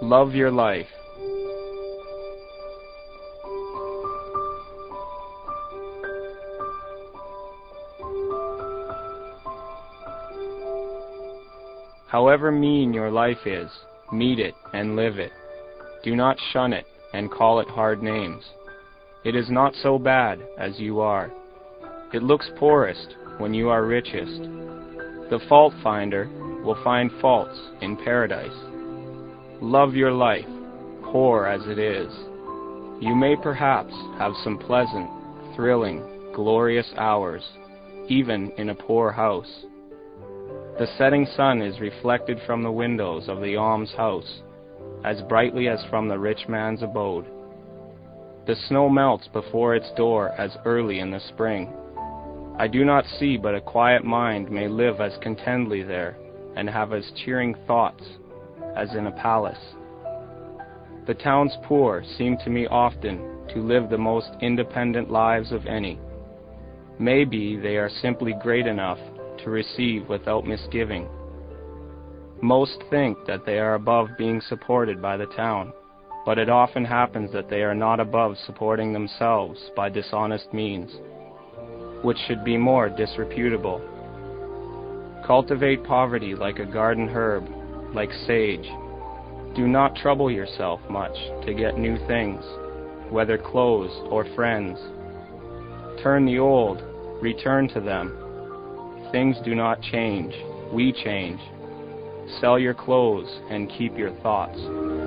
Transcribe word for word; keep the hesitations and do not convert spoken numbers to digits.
Love your life. However mean your life is, meet it and live it. Do not shun it and call it hard names. It is not so bad as you are. It looks poorest when you are richest. The fault finder will find faults in paradise. Love your life, poor as it is. You may perhaps have some pleasant, thrilling, glorious hours, even in a poor house. The setting sun is reflected from the windows of the almshouse, as brightly as from the rich man's abode. The snow melts before its door as early in the spring. I do not see but a quiet mind may live as contentedly there, and have as cheering thoughts as in a palace. The town's poor seem to me often to live the most independent lives of any. Maybe they are simply great enough to receive without misgiving. Most think that they are above being supported by the town, but it often happens that they are not above supporting themselves by dishonest means, which should be more disreputable. Cultivate poverty like a garden herb, like sage. Do not trouble yourself much to get new things, whether clothes or friends. Turn the old, return to them. Things do not change, we change. Sell your clothes and keep your thoughts.